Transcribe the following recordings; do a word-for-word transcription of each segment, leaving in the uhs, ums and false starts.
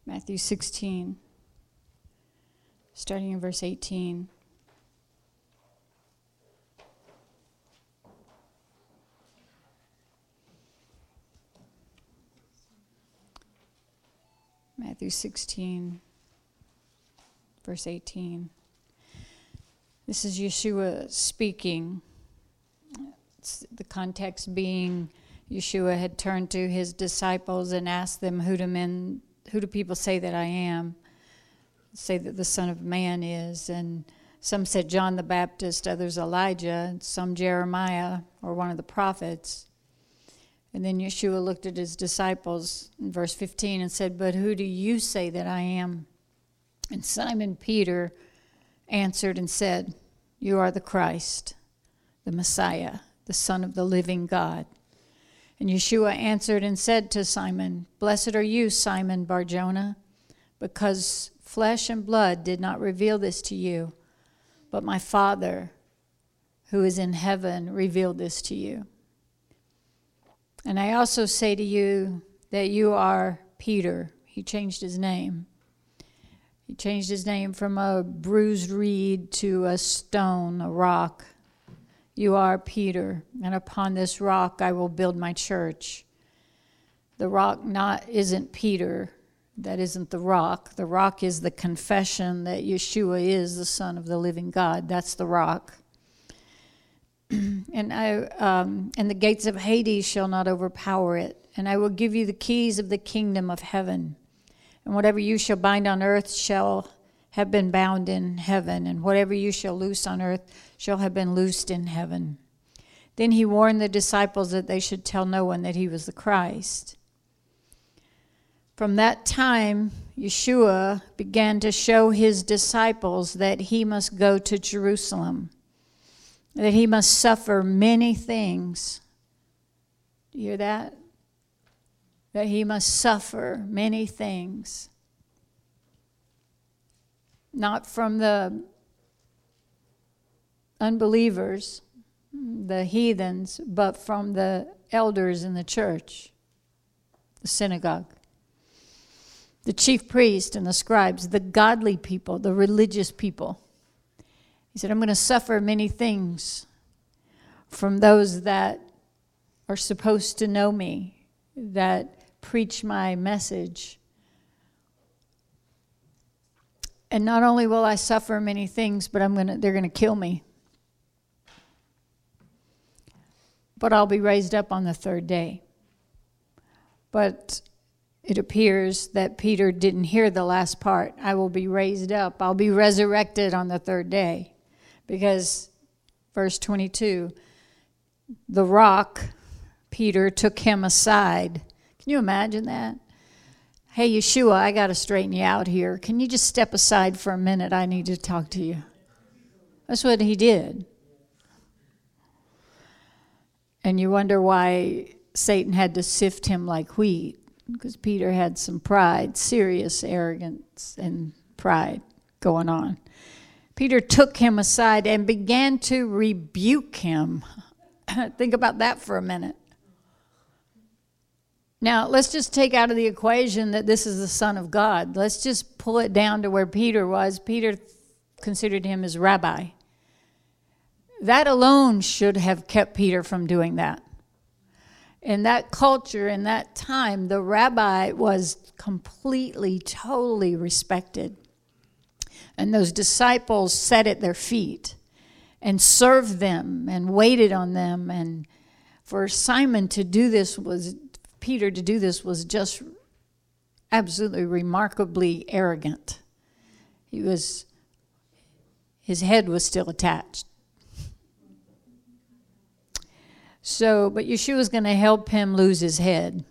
Matthew sixteen, starting in verse eighteen. Matthew sixteen, verse eighteen. This is Yeshua speaking. It's the context being Yeshua had turned to his disciples and asked them, who do men, who do people say that I am? Say that the Son of Man is. And some said John the Baptist, others Elijah, and some Jeremiah or one of the prophets. And then Yeshua looked at his disciples in verse fifteen and said, but who do you say that I am? And Simon Peter answered and said, you are the Christ, the Messiah, the Son of the living God. And Yeshua answered and said to Simon, blessed are you, Simon Bar-Jonah, because flesh and blood did not reveal this to you, but my Father who is in heaven revealed this to you. And I also say to you that you are Peter. He changed his name. He changed his name from a bruised reed to a stone, a rock. You are Peter, and upon this rock I will build my church. The rock not isn't Peter. That isn't the rock. The rock is the confession that Yeshua is the Son of the living God. That's the rock. And I um, and the gates of Hades shall not overpower it. And I will give you the keys of the kingdom of heaven. And whatever you shall bind on earth shall have been bound in heaven, and whatever you shall loose on earth shall have been loosed in heaven. Then he warned the disciples that they should tell no one that he was the Christ. From that time, Yeshua began to show his disciples that he must go to Jerusalem, that he must suffer many things. Do you hear that? That he must suffer many things. Not from the unbelievers, the heathens, but from the elders in the church, the synagogue, the chief priest and the scribes, the godly people, the religious people. He said, I'm going to suffer many things from those that are supposed to know me, that preach my message. And not only will I suffer many things, but I'm gonna they're going to kill me. But I'll be raised up on the third day. But it appears that Peter didn't hear the last part. I will be raised up. I'll be resurrected on the third day. Because, verse twenty-two, the rock, Peter, took him aside. Can you imagine that? Hey, Yeshua, I got to straighten you out here. Can you just step aside for a minute? I need to talk to you. That's what he did. And you wonder why Satan had to sift him like wheat, because Peter had some pride, serious arrogance and pride going on. Peter took him aside and began to rebuke him. Think about that for a minute. Now, let's just take out of the equation that this is the Son of God. Let's just pull it down to where Peter was. Peter considered him his rabbi. That alone should have kept Peter from doing that. In that culture, in that time, the rabbi was completely, totally respected. And those disciples sat at their feet and served them and waited on them. And for Simon to do this was... Peter to do this was just absolutely remarkably arrogant. He was, his head was still attached. So, but Yeshua's going to help him lose his head.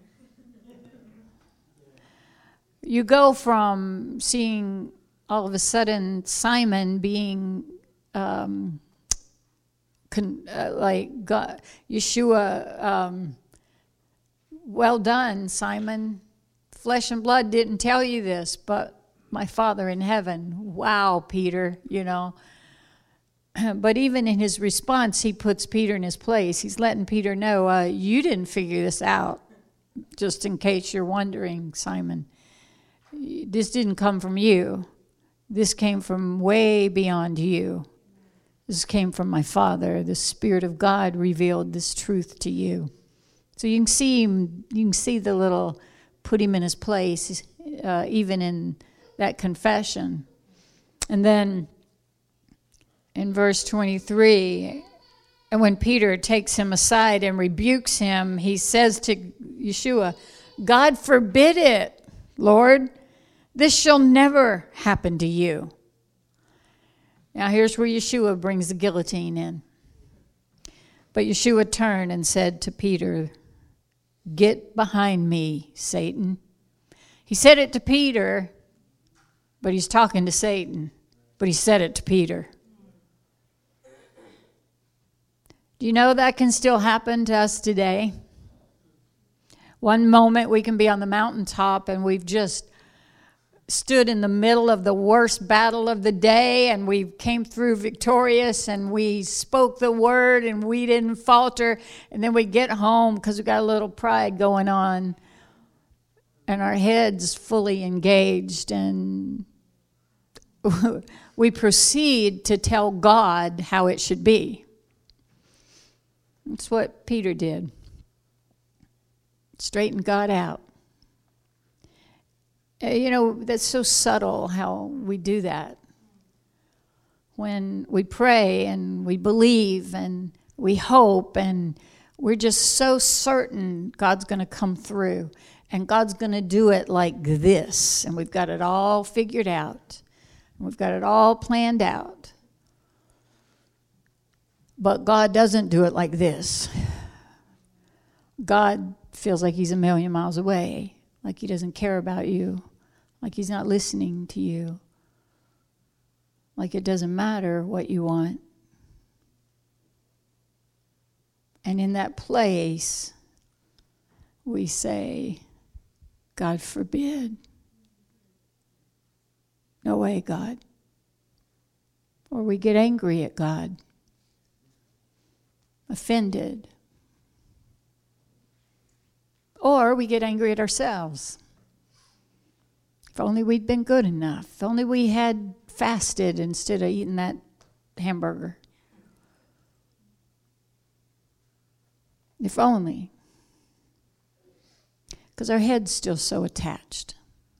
You go from seeing all of a sudden Simon being um, con, uh, like God, Yeshua... Um, Well done, Simon. Flesh and blood didn't tell you this, but my Father in heaven. Wow, Peter, you know. But even in his response, he puts Peter in his place. He's letting Peter know, uh, you didn't figure this out, just in case you're wondering, Simon. This didn't come from you. This came from way beyond you. This came from my Father. The Spirit of God revealed this truth to you. So you can see him, you can see the little, put him in his place, uh, even in that confession. And then in verse twenty-three, and when Peter takes him aside and rebukes him, he says to Yeshua, God forbid it, Lord. This shall never happen to you. Now here's where Yeshua brings the guillotine in. But Yeshua turned and said to Peter, get behind me, Satan. He said it to Peter, but he's talking to Satan. But he said it to Peter. Do you know that can still happen to us today? One moment we can be on the mountaintop and we've just stood in the middle of the worst battle of the day, and we came through victorious, and we spoke the word, and we didn't falter. And then we get home because we got a little pride going on, and our heads fully engaged, and we proceed to tell God how it should be. That's what Peter did. Straightened God out. You know, that's so subtle how we do that. When we pray and we believe and we hope and we're just so certain God's going to come through and God's going to do it like this, and we've got it all figured out. We've got it all planned out. But God doesn't do it like this. God feels like he's a million miles away, like he doesn't care about you, like he's not listening to you, like it doesn't matter what you want. And in that place, we say, God forbid. No way, God. Or we get angry at God, offended. Or we get angry at ourselves. If only we'd been good enough. If only we had fasted instead of eating that hamburger. If only. Because our head's still so attached.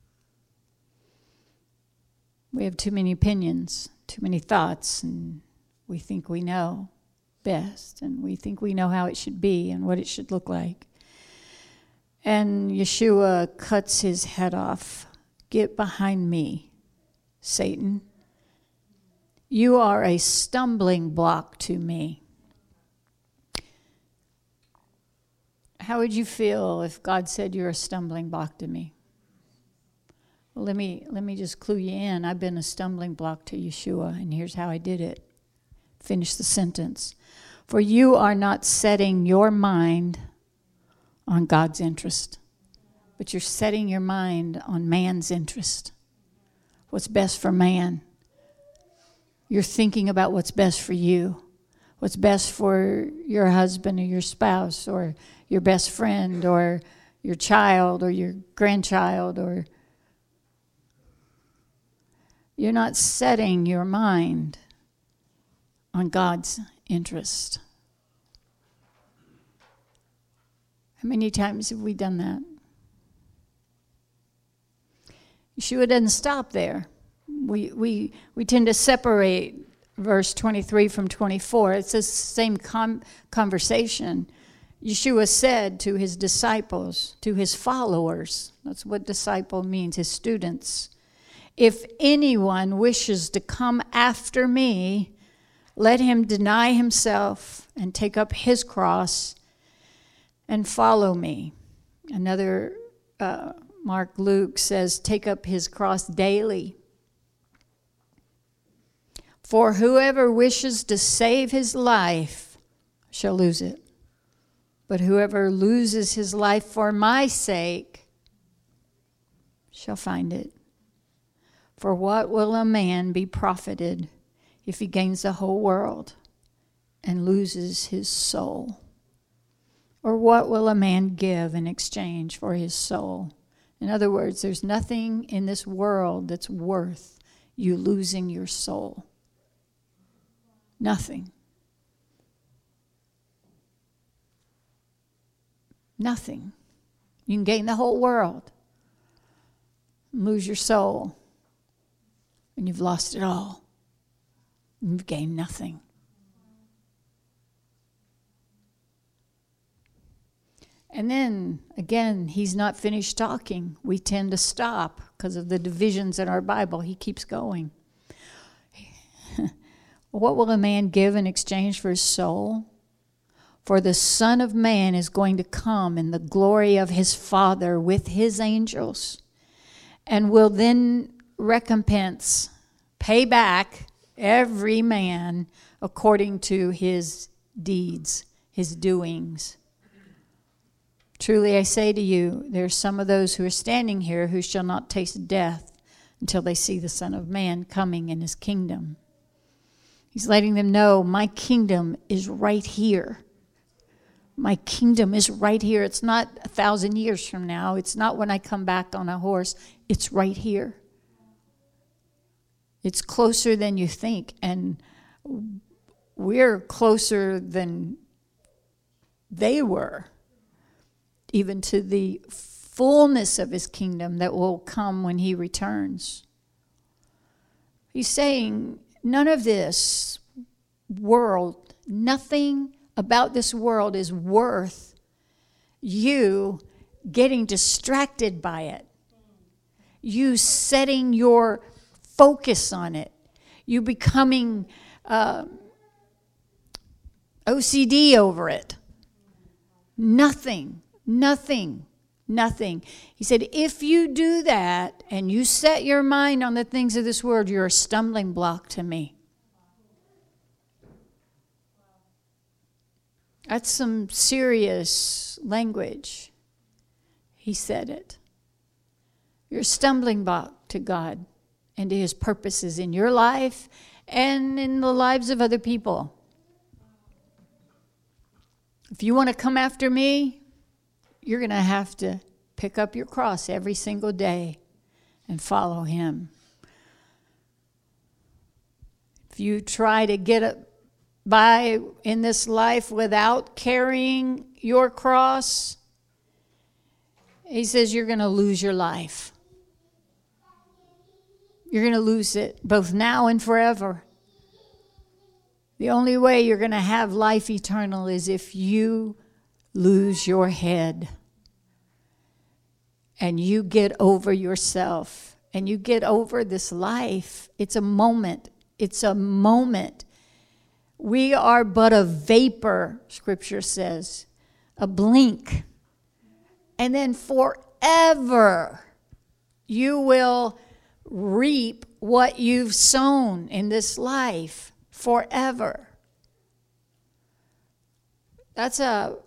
We have too many opinions, too many thoughts, and we think we know best, and we think we know how it should be and what it should look like. And Yeshua cuts his head off. Get behind me, Satan. You are a stumbling block to me. How would you feel if God said you're a stumbling block to me? Well, let me let me just clue you in. I've been a stumbling block to Yeshua, and here's how I did it. Finish the sentence. For you are not setting your mind on God's interest, but you're setting your mind on man's interest. What's best for man. You're thinking about what's best for you, what's best for your husband or your spouse or your best friend or your child or your grandchild, or you're not setting your mind on God's interest. How many times have we done that? Yeshua doesn't stop there. We we we tend to separate verse twenty-three from twenty-four. It's the same com- conversation. Yeshua said to his disciples, to his followers, that's what disciple means, his students, if anyone wishes to come after me, let him deny himself and take up his cross and follow me. Another uh, Mark Luke says, take up his cross daily. For whoever wishes to save his life shall lose it. But whoever loses his life for my sake shall find it. For what will a man be profited if he gains the whole world and loses his soul? Or what will a man give in exchange for his soul? In other words, there's nothing in this world that's worth you losing your soul. Nothing. Nothing. You can gain the whole world, lose your soul, and you've lost it all. You've gained nothing. And then, again, he's not finished talking. We tend to stop because of the divisions in our Bible. He keeps going. What will a man give in exchange for his soul? For the Son of Man is going to come in the glory of his Father with his angels, and will then recompense, pay back every man according to his deeds, his doings. Truly I say to you, there are some of those who are standing here who shall not taste death until they see the Son of Man coming in his kingdom. He's letting them know, my kingdom is right here. My kingdom is right here. It's not a thousand years from now. It's not when I come back on a horse. It's right here. It's closer than you think. And we're closer than they were, even to the fullness of his kingdom that will come when he returns. He's saying, none of this world, nothing about this world is worth you getting distracted by it. You setting your focus on it. You becoming uh, O C D over it. Nothing, nothing, nothing. He said, if you do that and you set your mind on the things of this world, you're a stumbling block to me. That's some serious language. He said it. You're a stumbling block to God and to his purposes in your life and in the lives of other people. If you want to come after me, you're going to have to pick up your cross every single day and follow him. If you try to get up by in this life without carrying your cross, he says you're going to lose your life. You're going to lose it both now and forever. The only way you're going to have life eternal is if you lose your head and you get over yourself and you get over this life. It's a moment. It's a moment. We are but a vapor, Scripture says, a blink. And then forever you will reap what you've sown in this life. Forever. That's a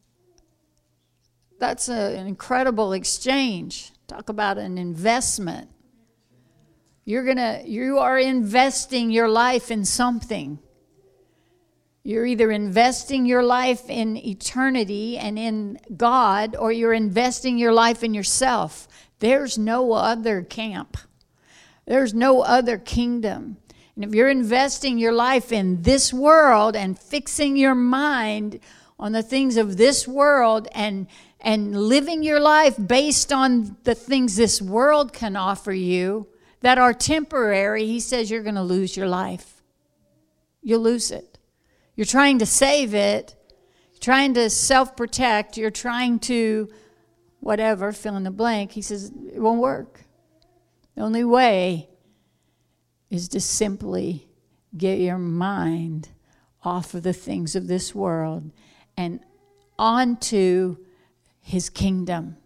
that's a, an incredible exchange. Talk about an investment. You're gonna you are investing your life in something. You're either investing your life in eternity and in God, or you're investing your life in yourself. There's no other camp. There's no other kingdom. And if you're investing your life in this world and fixing your mind on the things of this world and and living your life based on the things this world can offer you that are temporary, he says you're going to lose your life. You'll lose it. You're trying to save it. You're trying to self-protect. You're trying to whatever, fill in the blank. He says it won't work. The only way is to simply get your mind off of the things of this world and onto his kingdom.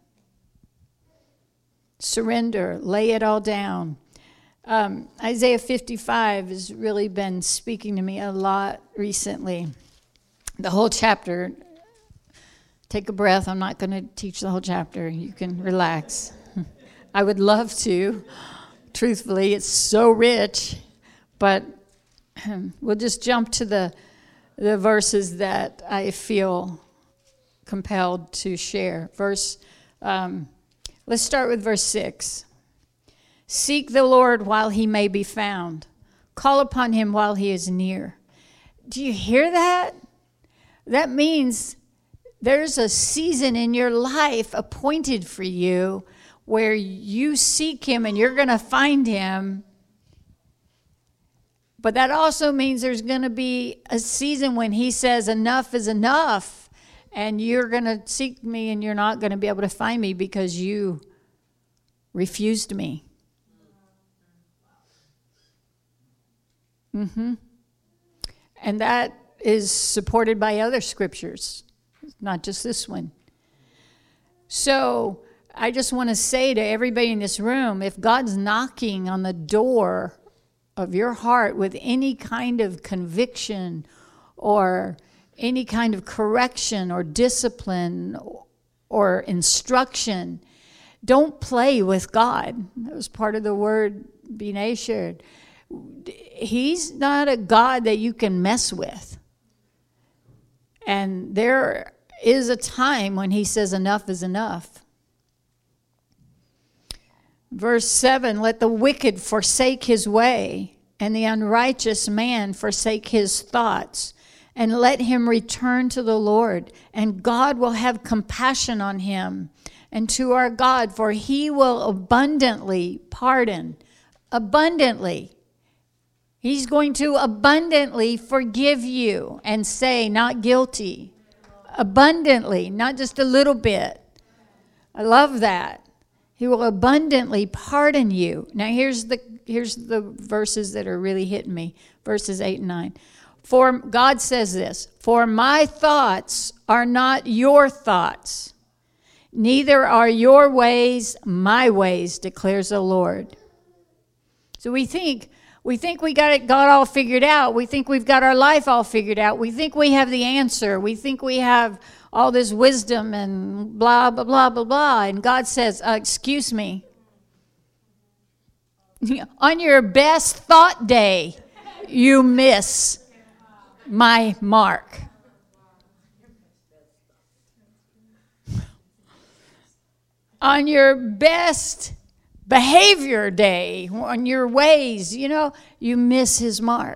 Surrender, lay it all down. Um, Isaiah fifty-five has really been speaking to me a lot recently. The whole chapter, take a breath. I'm not going to teach the whole chapter. You can relax. I would love to. Truthfully, it's so rich, but we'll just jump to the the verses that I feel compelled to share. Verse, um, Let's start with verse six. Seek the Lord while he may be found. Call upon him while he is near. Do you hear that? That means there's a season in your life appointed for you where you seek him and you're going to find him. But that also means there's going to be a season when he says enough is enough, and you're going to seek me and you're not going to be able to find me because you refused me. Mm-hmm. And that is supported by other scriptures, not just this one. So I just want to say to everybody in this room, if God's knocking on the door of your heart with any kind of conviction or any kind of correction or discipline or instruction, don't play with God. That was part of the word Binay shared. He's not a God that you can mess with. And there is a time when he says enough is enough. Verse seven, let the wicked forsake his way, and the unrighteous man forsake his thoughts, and let him return to the Lord, and God will have compassion on him, and to our God, for he will abundantly pardon. Abundantly. He's going to abundantly forgive you and say, not guilty. Abundantly, not just a little bit. I love that. He will abundantly pardon you. Now here's the here's the verses that are really hitting me. Verses eight and nine. For God says this, for my thoughts are not your thoughts, neither are your ways my ways, declares the Lord. So we think We think we got it got all figured out. We think we've got our life all figured out. We think we have the answer. We think we have all this wisdom and blah, blah, blah, blah, blah. And God says, uh, excuse me. On your best thought day, you miss my mark. On your best behavior day, on your ways, you know, you miss his mark.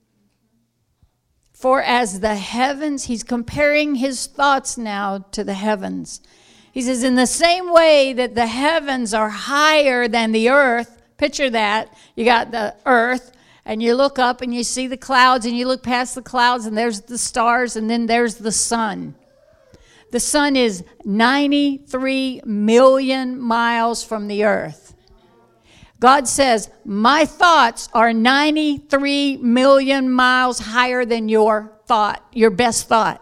For as the heavens, he's comparing his thoughts now to the heavens. He says, in the same way that the heavens are higher than the earth, picture that, you got the earth, and you look up and you see the clouds, and you look past the clouds, and there's the stars, and then there's the sun. The sun is ninety-three million miles from the earth. God says, my thoughts are ninety-three million miles higher than your thought, your best thought.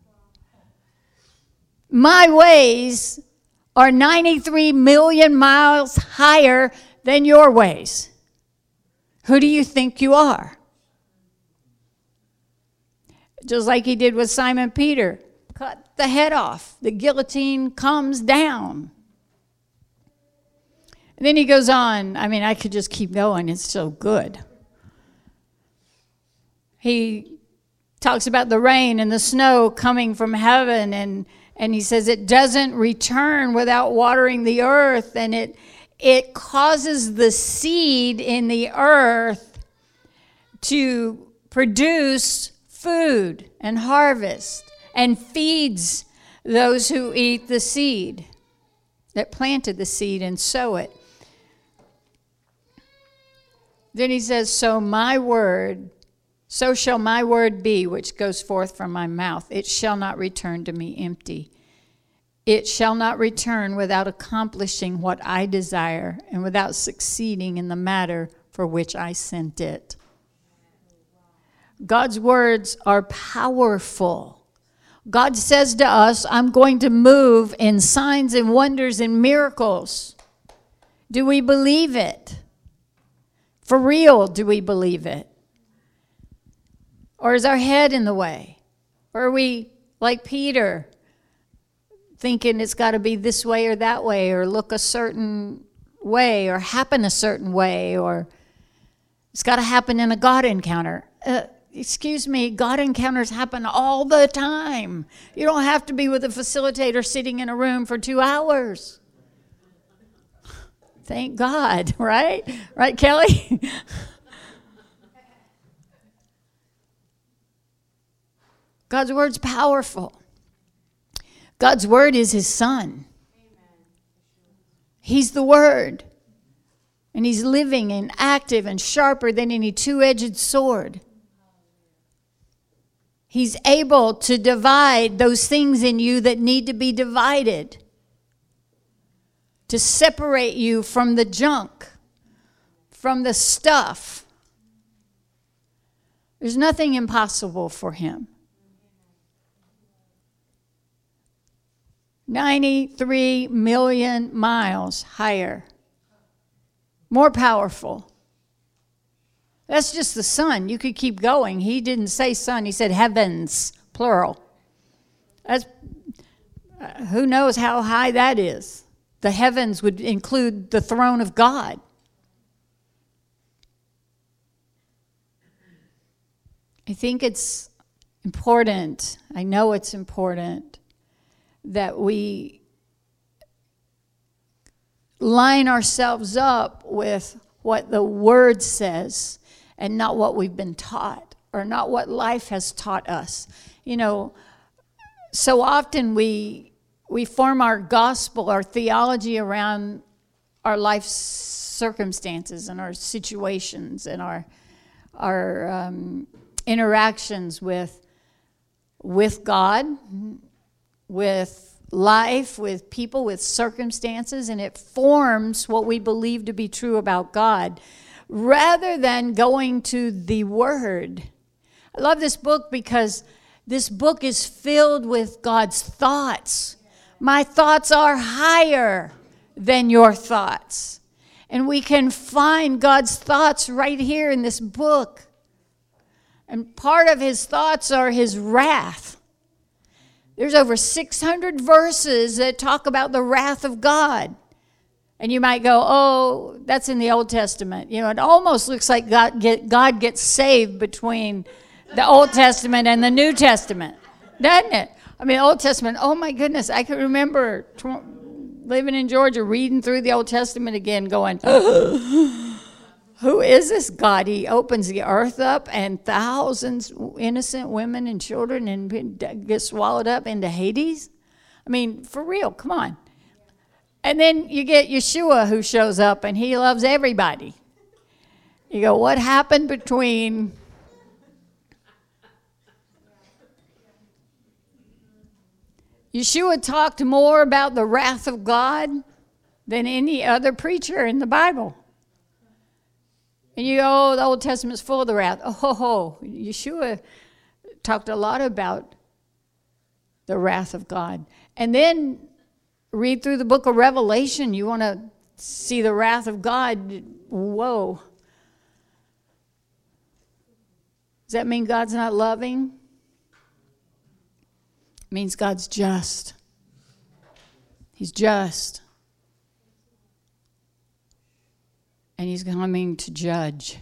My ways are ninety-three million miles higher than your ways. Who do you think you are? Just like he did with Simon Peter. Cut the head off. The guillotine comes down. And then he goes on. I mean, I could just keep going. It's so good. He talks about the rain and the snow coming from heaven. And, and he says it doesn't return without watering the earth. And it, it causes the seed in the earth to produce food and harvest and feeds those who eat the seed, that planted the seed and sow it. Then he says, so my word, so shall my word be, which goes forth from my mouth. It shall not return to me empty. It shall not return without accomplishing what I desire and without succeeding in the matter for which I sent it. God's words are powerful. God says to us, I'm going to move in signs and wonders and miracles. Do we believe it? For real, do we believe it? Or is our head in the way? Or are we like Peter, thinking it's got to be this way or that way, or look a certain way, or happen a certain way, or it's got to happen in a God encounter? Uh, excuse me, God encounters happen all the time. You don't have to be with a facilitator sitting in a room for two hours. Thank God, right? Right, Kelly? God's word's powerful. God's word is his son. He's the word. And he's living and active and sharper than any two-edged sword. He's able to divide those things in you that need to be divided. To separate you from the junk, from the stuff. There's nothing impossible for him. ninety-three million miles higher. More powerful. That's just the sun. You could keep going. He didn't say sun. He said heavens, plural. That's, uh, who knows how high that is. The heavens would include the throne of God. I think it's important, I know it's important, that we line ourselves up with what the Word says and not what we've been taught or not what life has taught us. You know, so often we we form our gospel, our theology around our life circumstances and our situations and our our um, interactions with with God, with life, with people, with circumstances, and it forms what we believe to be true about God rather than going to the Word. I love this book because this book is filled with God's thoughts. My thoughts are higher than your thoughts. And we can find God's thoughts right here in this book. And part of his thoughts are his wrath. There's over six hundred verses that talk about the wrath of God. And you might go, oh, that's in the Old Testament. You know, it almost looks like God, get, God gets saved between the Old Testament and the New Testament, doesn't it? I mean, Old Testament, oh my goodness, I can remember tw- living in Georgia, reading through the Old Testament again, going, who is this God? He opens the earth up and thousands innocent women and children and get swallowed up into Hades. I mean, for real, come on. And then you get Yeshua who shows up and he loves everybody. You go, what happened between Yeshua talked more about the wrath of God than any other preacher in the Bible. And you go, oh, the Old Testament's full of the wrath. Oh, ho, ho. Yeshua talked a lot about the wrath of God. And then read through the book of Revelation. You want to see the wrath of God. Whoa. Does that mean God's not loving? It means God's just. He's just. And he's coming to judge.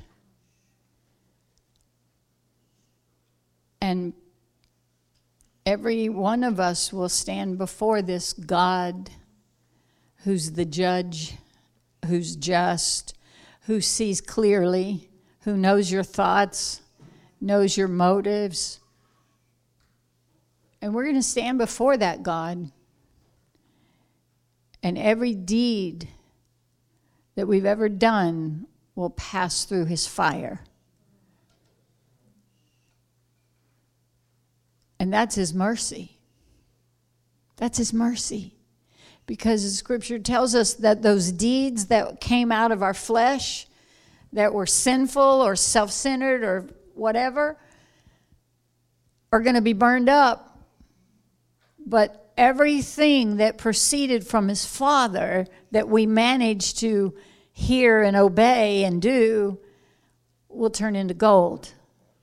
And every one of us will stand before this God who's the judge, who's just, who sees clearly, who knows your thoughts, knows your motives. And we're going to stand before that God. And every deed that we've ever done will pass through his fire. And that's his mercy. That's his mercy. Because the scripture tells us that those deeds that came out of our flesh, that were sinful or self-centered or whatever, are going to be burned up. But everything that proceeded from his Father that we managed to hear and obey and do will turn into gold.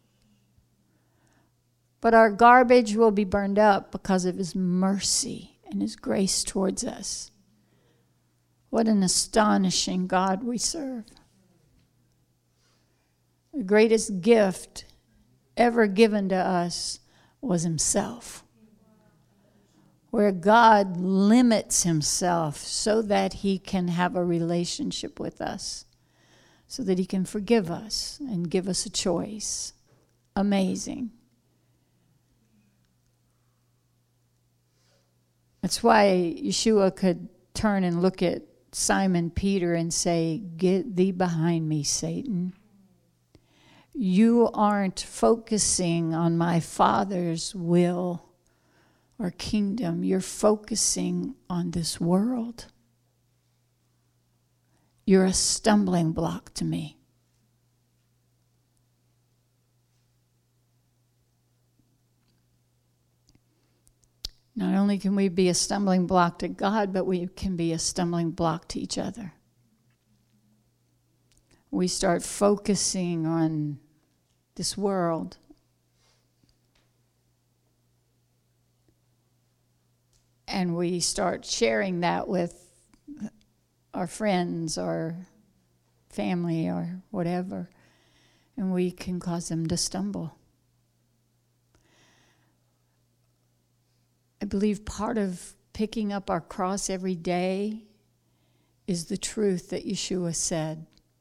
But our garbage will be burned up because of his mercy and his grace towards us. What an astonishing God we serve. The greatest gift ever given to us was himself. where God limits himself so that he can have a relationship with us, so that he can forgive us and give us a choice. Amazing. That's why Yeshua could turn and look at Simon Peter and say, "Get thee behind me, Satan. You aren't focusing on my Father's will or kingdom. You're focusing on this world. You're a stumbling block to me." Not only can we be a stumbling block to God, but we can be a stumbling block to each other. We start focusing on this world. And we start sharing that with our friends or family or whatever. And we can cause them to stumble. I believe part of picking up our cross every day is the truth that Yeshua said.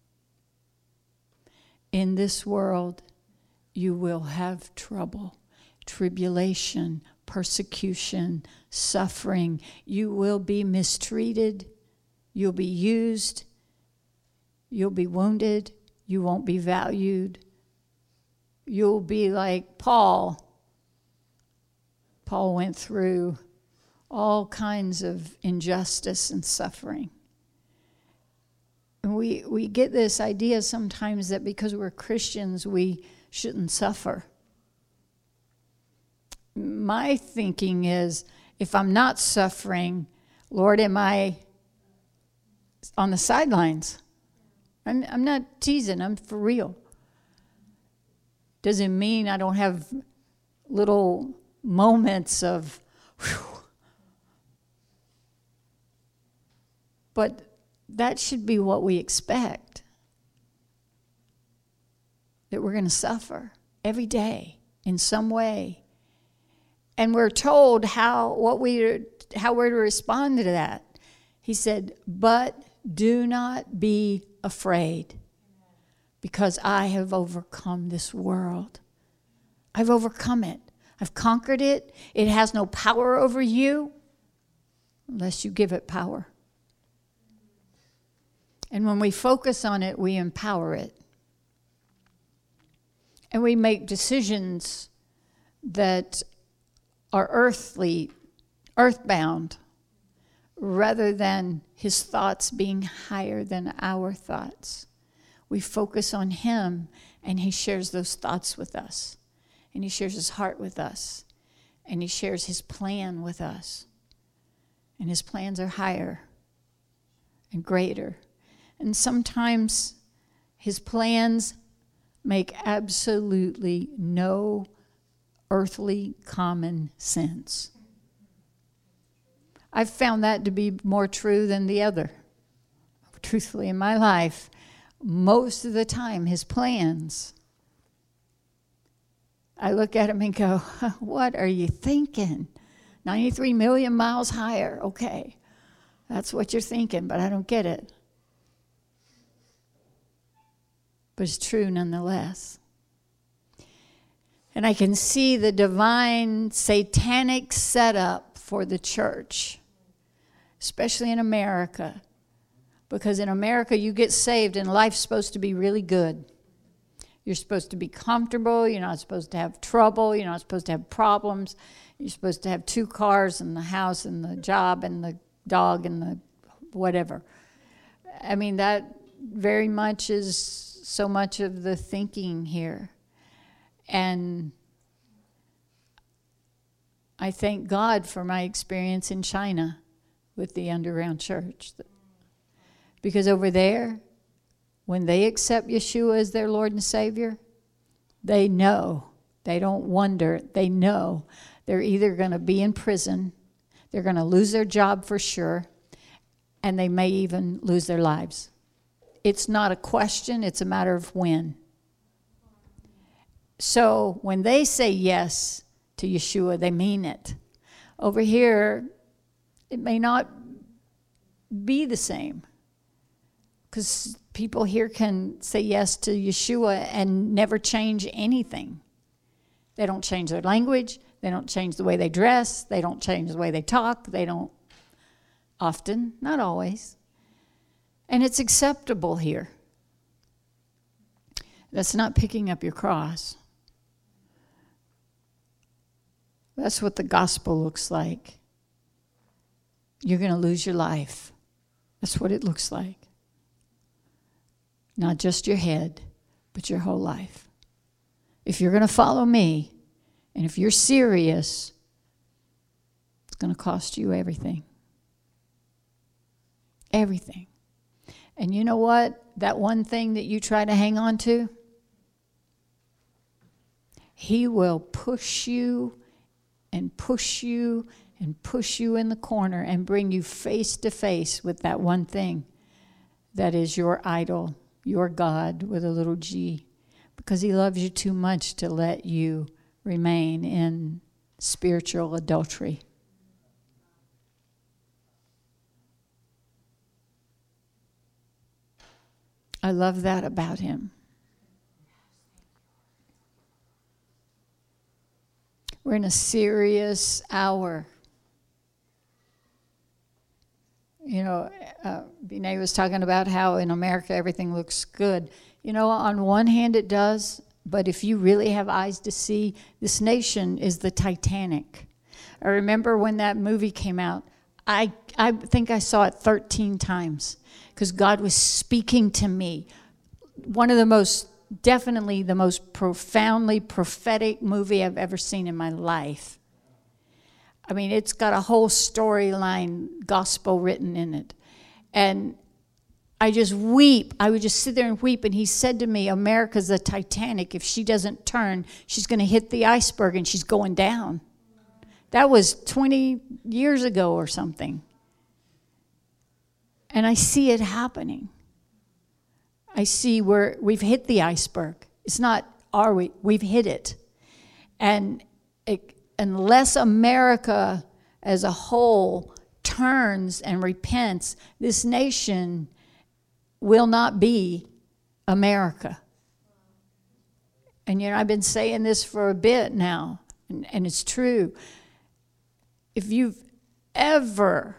In this world, you will have trouble, tribulation, persecution, suffering. You will be mistreated. You'll be used. You'll be wounded. You won't be valued. You'll be like Paul. Paul went through all kinds of injustice and suffering. And we, we get this idea sometimes that because we're Christians, we shouldn't suffer. My thinking is, if I'm not suffering, Lord, am I on the sidelines? I'm, I'm not teasing, I'm for real. Doesn't mean I don't have little moments of, whew. But that should be what we expect. That we're going to suffer every day in some way. And we're told how what we how we're to respond to that. He said, "But do not be afraid, because I have overcome this world. I've overcome it. I've conquered it. It has no power over you unless you give it power." And when we focus on it, we empower it. And we make decisions that are earthly, earthbound, rather than his thoughts being higher than our thoughts. We focus on him, and he shares those thoughts with us. And he shares his heart with us. And he shares his plan with us. And his plans are higher and greater. And sometimes his plans make absolutely no earthly common sense. I've found that to be more true than the other. Truthfully, in my life, most of the time, his plans, I look at him and go, what are you thinking? ninety-three million miles higher. Okay, that's what you're thinking, but I don't get it. But it's true nonetheless. And I can see the divine satanic setup for the church, especially in America. Because in America, you get saved and life's supposed to be really good. You're supposed to be comfortable. You're not supposed to have trouble. You're not supposed to have problems. You're supposed to have two cars and the house and the job and the dog and the whatever. I mean, that very much is so much of the thinking here. And I thank God for my experience in China with the underground church. Because over there, when they accept Yeshua as their Lord and Savior, they know, they don't wonder, they know they're either going to be in prison, they're going to lose their job for sure, and they may even lose their lives. It's not a question, it's a matter of when. So when they say yes to Yeshua, they mean it. Over here, it may not be the same. Because people here can say yes to Yeshua and never change anything. They don't change their language. They don't change the way they dress. They don't change the way they talk. They don't often, not always. And it's acceptable here. That's not picking up your cross. That's what the gospel looks like. You're going to lose your life. That's what it looks like. Not just your head, but your whole life. If you're going to follow me, and if you're serious, it's going to cost you everything. Everything. And you know what? That one thing that you try to hang on to, he will push you and push you and push you in the corner and bring you face to face with that one thing that is your idol, your God with a little g, because he loves you too much to let you remain in spiritual adultery. I love that about him. We're in a serious hour. You know, uh, Binay was talking about how in America everything looks good. You know, on one hand it does, but if you really have eyes to see, this nation is the Titanic. I remember when that movie came out, I, I think I saw it thirteen times because God was speaking to me. One of the most, definitely the most profoundly prophetic movie I've ever seen in my life. I mean, it's got a whole storyline, gospel written in it. And I just weep. I would just sit there and weep. And he said to me, America's the Titanic. If she doesn't turn, she's going to hit the iceberg and she's going down. That was twenty years ago or something. And I see it happening. I see where we've hit the iceberg. It's not, are we? We've hit it. And it, unless America as a whole turns and repents, this nation will not be America. And you know, I've been saying this for a bit now, and, and it's true. If you've ever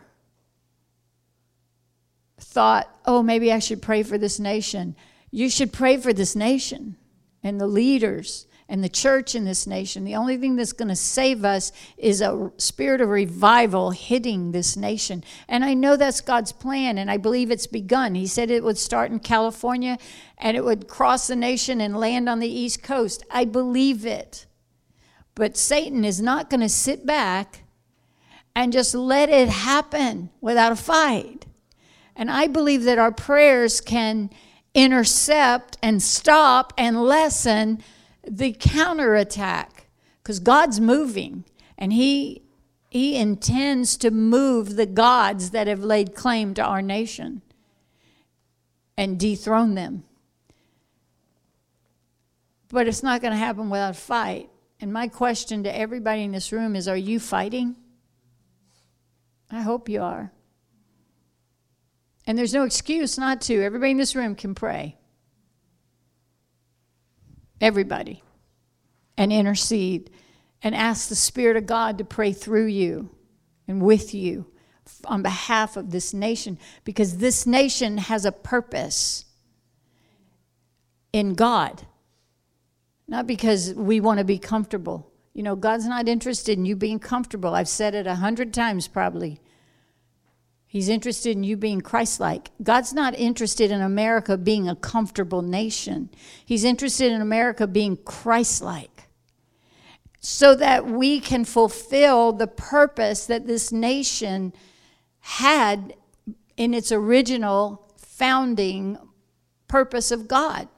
thought, oh, maybe I should pray for this nation, you should pray for this nation and the leaders and the church in this nation. The only thing that's going to save us is a spirit of revival hitting this nation. And I know that's God's plan, and I believe it's begun. He said it would start in California, and it would cross the nation and land on the East Coast. I believe it. But Satan is not going to sit back and just let it happen without a fight. And I believe that our prayers can intercept and stop and lessen the counterattack, because God's moving, and he he intends to move the gods that have laid claim to our nation and dethrone them. But it's not going to happen without a fight. And my question to everybody in this room is, are you fighting? I hope you are. And there's no excuse not to. Everybody in this room can pray. Everybody. And intercede. And ask the Spirit of God to pray through you and with you on behalf of this nation. Because this nation has a purpose in God. Not because we want to be comfortable. You know, God's not interested in you being comfortable. I've said it a hundred times probably. He's interested in you being Christ-like. God's not interested in America being a comfortable nation. He's interested in America being Christ-like, so that we can fulfill the purpose that this nation had in its original founding purpose of God.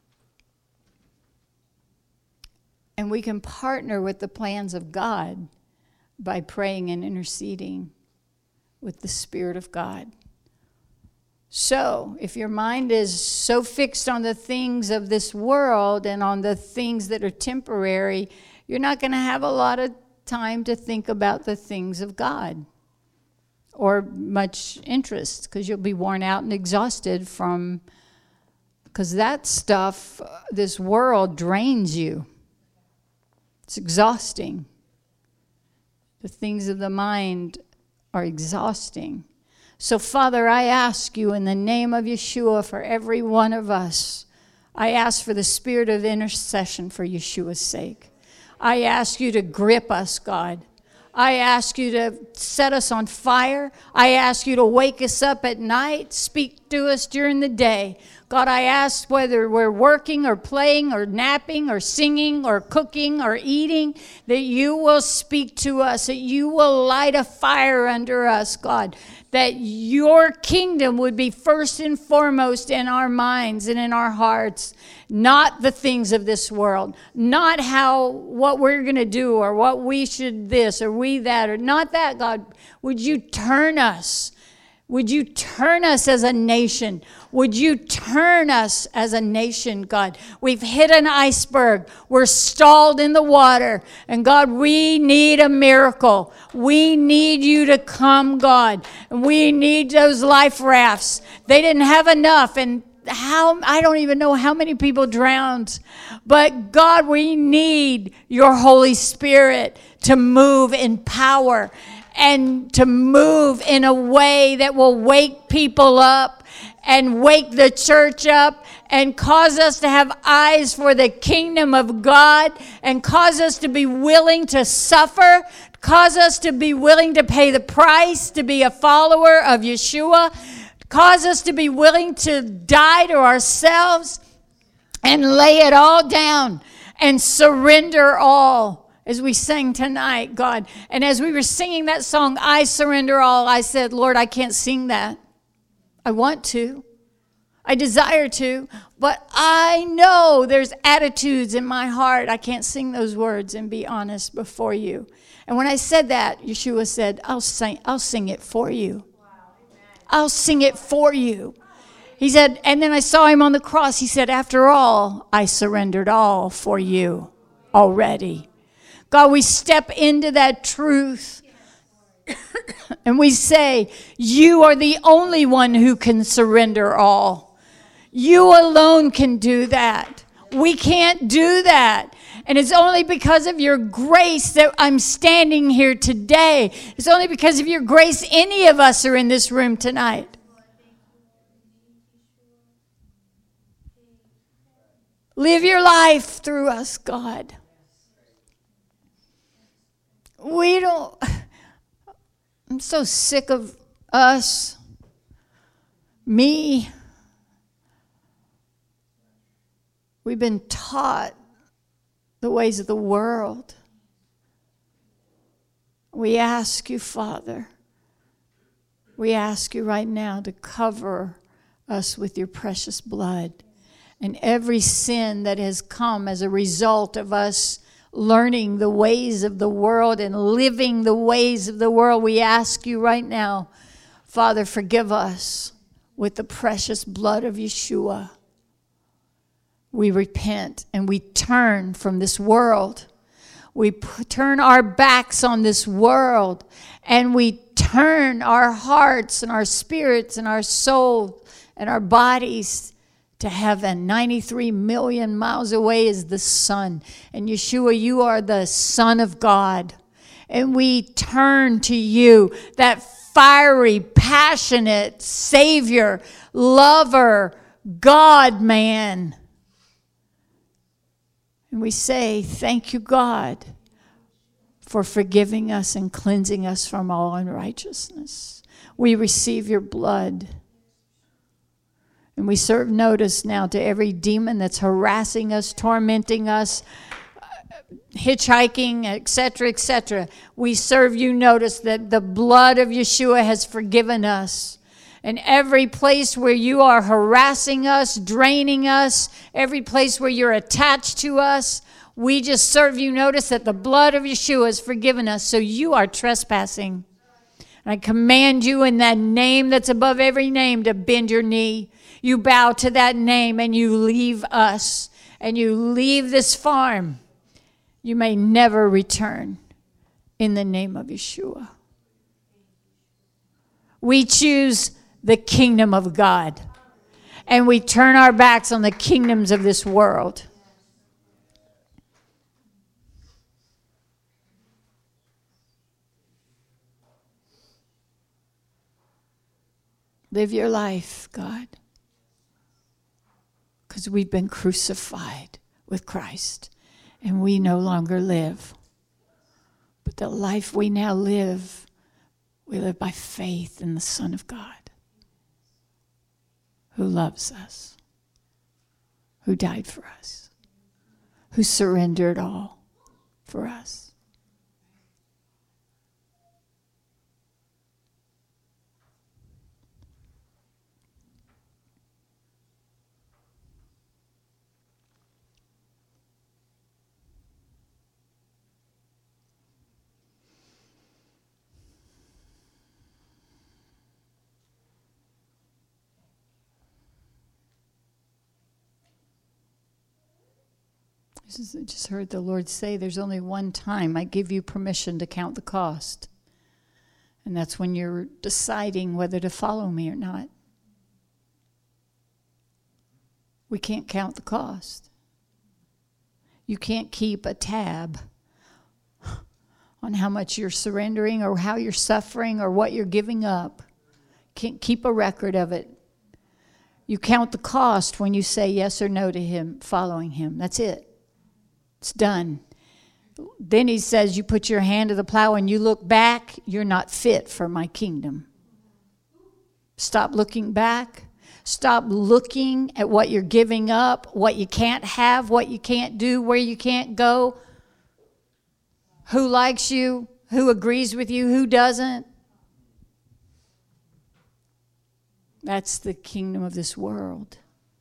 And we can partner with the plans of God by praying and interceding with the Spirit of God. So, if your mind is so fixed on the things of this world and on the things that are temporary, you're not going to have a lot of time to think about the things of God or much interest, because you'll be worn out and exhausted from, because that stuff, this world drains you. It's exhausting. The things of the mind are exhausting. So, Father, I ask you in the name of Yeshua for every one of us, I ask for the spirit of intercession for Yeshua's sake. I ask you to grip us, God. I ask you to set us on fire. I ask you to wake us up at night, speak to us during the day. God, I ask whether we're working or playing or napping or singing or cooking or eating, that you will speak to us, that you will light a fire under us, God, that your kingdom would be first and foremost in our minds and in our hearts, not the things of this world, not how, what we're going to do or what we should this or we that, or not that, God. Would you turn us? Would you turn us as a nation? Would you turn us as a nation, God? We've hit an iceberg. We're stalled in the water. And God, we need a miracle. We need you to come, God. And we need those life rafts. They didn't have enough. And how, I don't even know how many people drowned. But God, we need your Holy Spirit to move in power and to move in a way that will wake people up and wake the church up and cause us to have eyes for the kingdom of God and cause us to be willing to suffer, cause us to be willing to pay the price to be a follower of Yeshua, cause us to be willing to die to ourselves and lay it all down and surrender all. As we sang tonight, God, and as we were singing that song, I surrender all, I said, Lord, I can't sing that. I want to. I desire to. But I know there's attitudes in my heart. I can't sing those words and be honest before you. And when I said that, Yeshua said, I'll sing, I'll sing it for you. I'll sing it for you. He said, and then I saw him on the cross. He said, after all, I surrendered all for you already. God, we step into that truth and we say, you are the only one who can surrender all. You alone can do that. We can't do that. And it's only because of your grace that I'm standing here today. It's only because of your grace any of us are in this room tonight. Live your life through us, God. We don't, I'm so sick of us, me. We've been taught the ways of the world. We ask you, Father, we ask you right now to cover us with your precious blood. And every sin that has come as a result of us learning the ways of the world and living the ways of the world, we ask you right now, Father, forgive us with the precious blood of Yeshua. We repent and we turn from this world. We p- turn our backs on this world and we turn our hearts and our spirits and our soul and our bodies to heaven. ninety-three million miles away is the sun. And Yeshua, you are the Son of God. And we turn to you, that fiery, passionate Savior, lover, God-man. And we say, thank you, God, for forgiving us and cleansing us from all unrighteousness. We receive your blood. And we serve notice now to every demon that's harassing us, tormenting us, hitchhiking, et cetera, et cetera. We serve you notice that the blood of Yeshua has forgiven us. And every place where you are harassing us, draining us, every place where you're attached to us, we just serve you notice that the blood of Yeshua has forgiven us. So you are trespassing. And I command you in that name that's above every name to bend your knee. You bow to that name and you leave us and you leave this farm. You may never return in the name of Yeshua. We choose the kingdom of God, and we turn our backs on the kingdoms of this world. Live your life, God, because we've been crucified with Christ, and we no longer live. But the life we now live, we live by faith in the Son of God, who loves us, who died for us, who surrendered all for us. I just heard the Lord say there's only one time I give you permission to count the cost. And that's when you're deciding whether to follow me or not. We can't count the cost. You can't keep a tab on how much you're surrendering or how you're suffering or what you're giving up. Can't keep a record of it. You count the cost when you say yes or no to him, following him. That's it. It's done. Then he says, you put your hand to the plow and you look back, you're not fit for my kingdom. Stop looking back. Stop looking at what you're giving up, what you can't have, what you can't do, where you can't go, who likes you, who agrees with you, who doesn't. That's the kingdom of this world.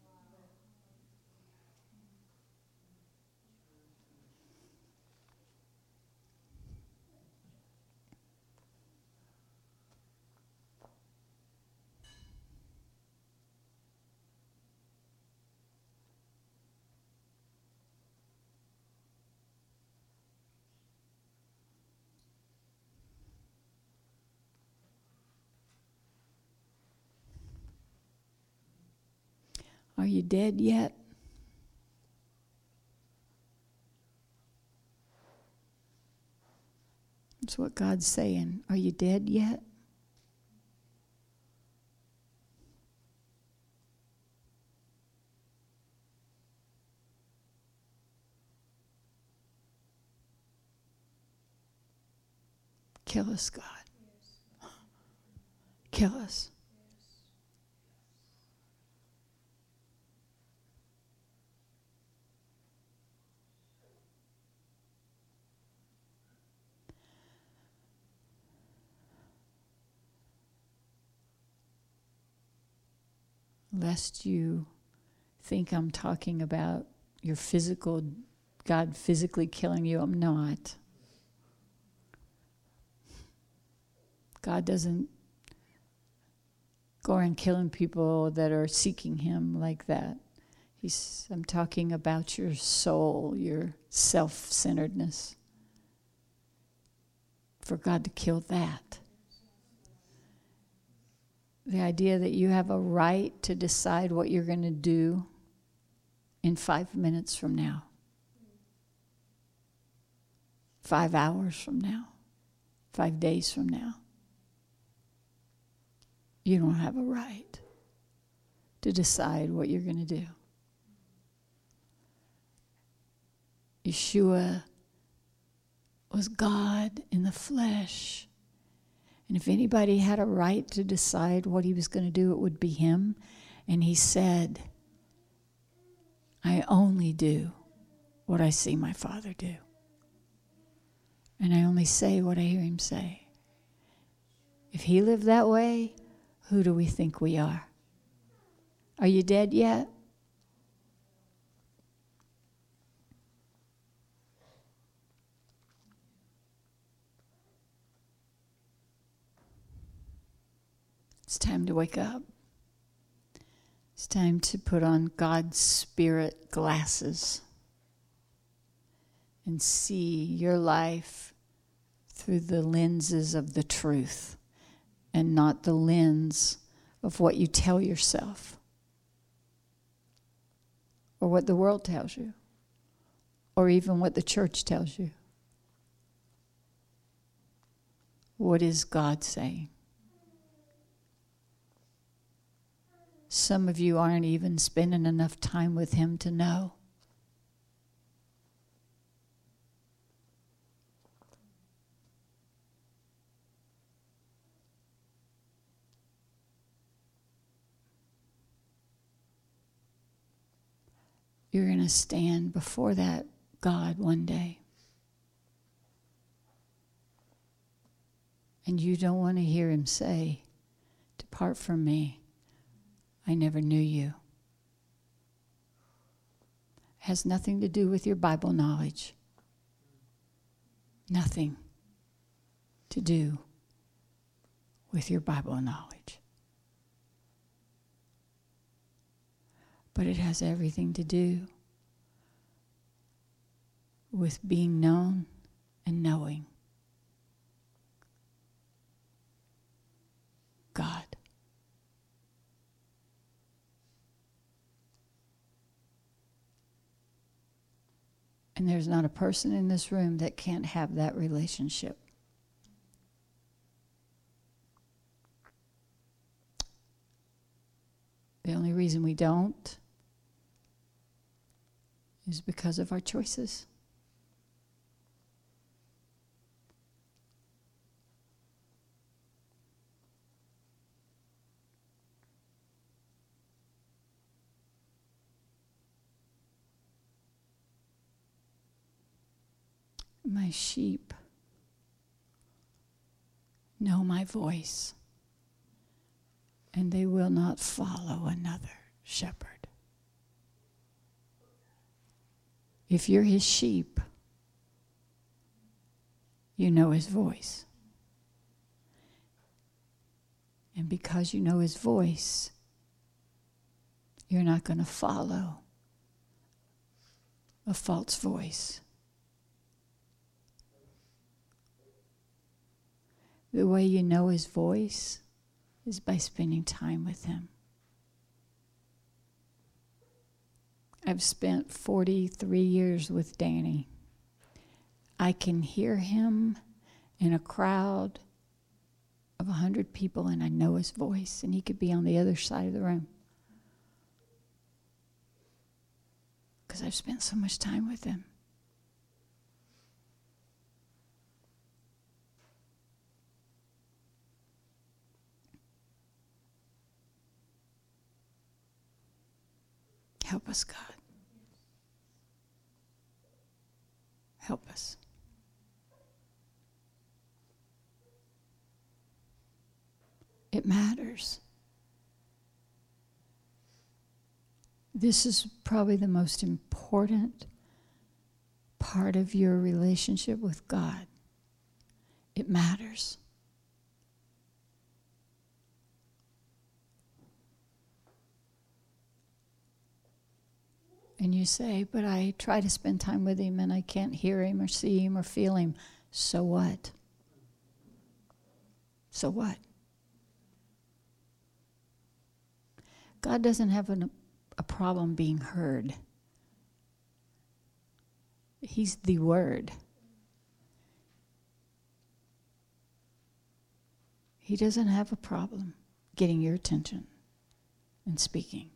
Are you dead yet? That's what God's saying. Are you dead yet? Kill us, God. Kill us. Lest you think I'm talking about your physical, God physically killing you. I'm not. God doesn't go around killing people that are seeking him like that. He's, I'm talking about your soul, your self-centeredness. For God to kill that. The idea that you have a right to decide what you're going to do in five minutes from now. Five hours from now. Five days from now. You don't have a right to decide what you're going to do. Yeshua was God in the flesh. And if anybody had a right to decide what he was going to do, it would be him. And he said, I only do what I see my Father do. And I only say what I hear him say. If he lived that way, who do we think we are? Are you dead yet? It's time to wake up. It's time to put on God's Spirit glasses and see your life through the lenses of the truth and not the lens of what you tell yourself or what the world tells you or even what the church tells you. What is God saying? Some of you aren't even spending enough time with Him to know. You're going to stand before that God one day. And you don't want to hear Him say, "Depart from me, I never knew you." It has nothing to do with your Bible knowledge. Nothing to do with your Bible knowledge. But it has everything to do with being known and knowing God. And there's not a person in this room that can't have that relationship. The only reason we don't is because of our choices. My sheep know my voice, and they will not follow another shepherd. If you're His sheep, you know His voice. And because you know His voice, you're not going to follow a false voice. The way you know His voice is by spending time with Him. I've spent forty-three years with Danny. I can hear him in a crowd of a hundred people, and I know his voice, and he could be on the other side of the room. Because I've spent so much time with him. Help us, God. Help us. It matters. This is probably the most important part of your relationship with God. It matters. And you say, but I try to spend time with Him and I can't hear Him or see Him or feel Him. So what? So what? God doesn't have an, a problem being heard. He's the Word. He doesn't have a problem getting your attention and speaking.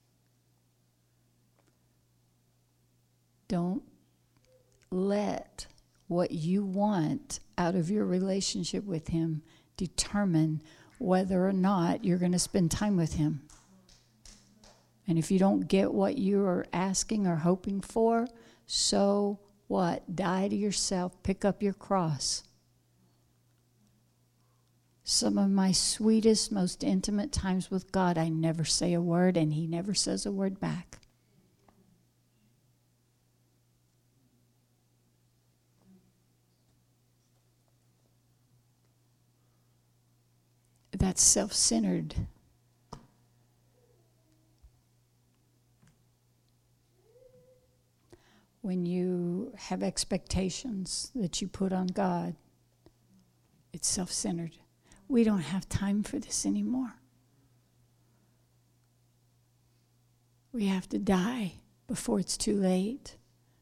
Don't let what you want out of your relationship with Him determine whether or not you're going to spend time with Him. And if you don't get what you're asking or hoping for, so what? Die to yourself. Pick up your cross. Some of my sweetest, most intimate times with God, I never say a word, and He never says a word back. That's self-centered. When you have expectations that you put on God It's self-centered. We don't have time for this anymore. We have to die before it's too late.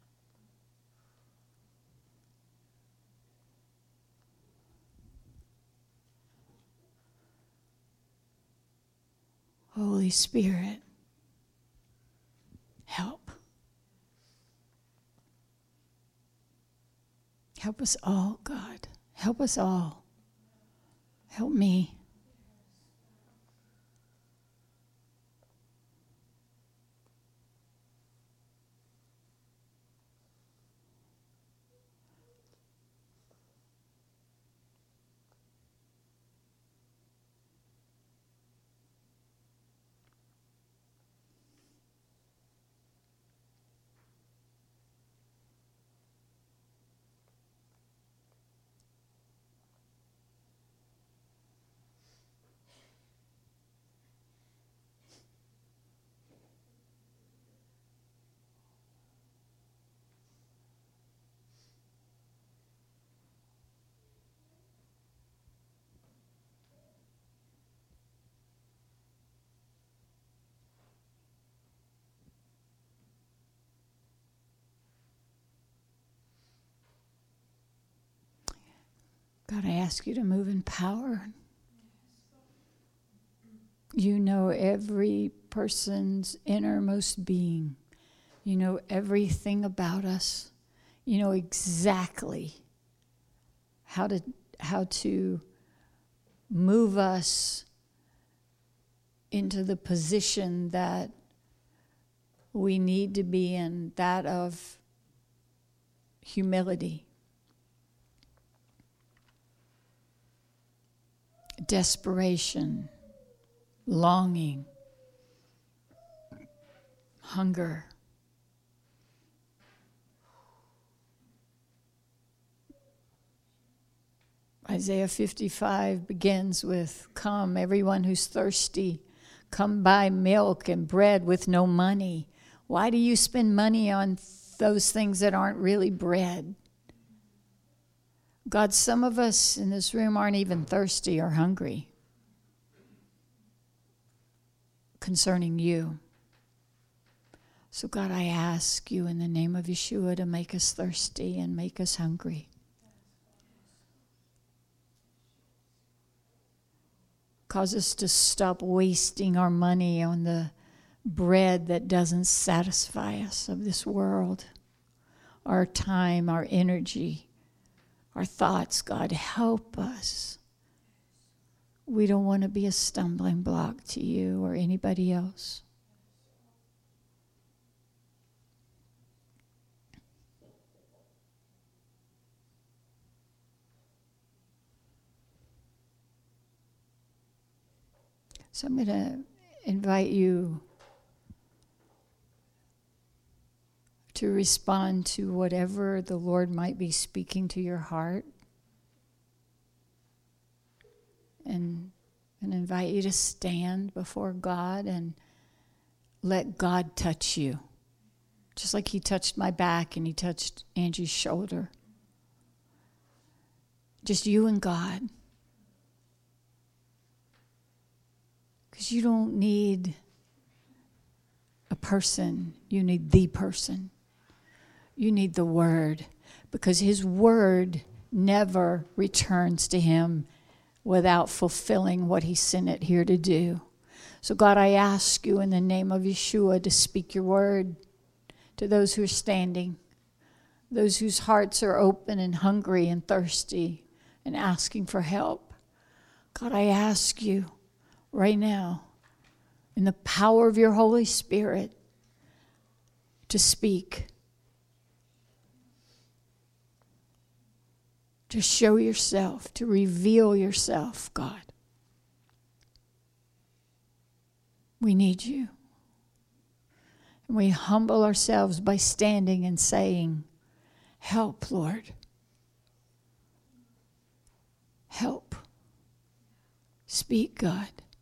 Holy Spirit, help. Help us all, God. Help us all. Help me. God, I ask you to move in power. You know every person's innermost being. You know everything about us. You know exactly how to how to move us into the position that we need to be in, that of humility, desperation, longing, hunger. Isaiah fifty-five begins with, "Come, everyone who's thirsty, come buy milk and bread with no money." Why do you spend money on those things that aren't really bread? God, some of us in this room aren't even thirsty or hungry concerning you. So God, I ask you in the name of Yeshua to make us thirsty and make us hungry. Cause us to stop wasting our money on the bread that doesn't satisfy us of this world. Our time, our energy, our thoughts. God, help us. We don't want to be a stumbling block to you or anybody else. So I'm going to invite you to respond to whatever the Lord might be speaking to your heart. And, and invite you to stand before God and let God touch you. Just like he touched my back and he touched Angie's shoulder. Just you and God. Because you don't need a person. You need the person. You need the Word. Because his Word never returns to him without fulfilling what he sent it here to do. So God, I ask you in the name of Yeshua to speak your Word to those who are standing, those whose hearts are open and hungry and thirsty and asking for help. God, I ask you right now, in the power of your Holy Spirit, to speak, to show yourself, to reveal yourself, God. We need you. And we humble ourselves by standing and saying, help, Lord. Help. Speak, God.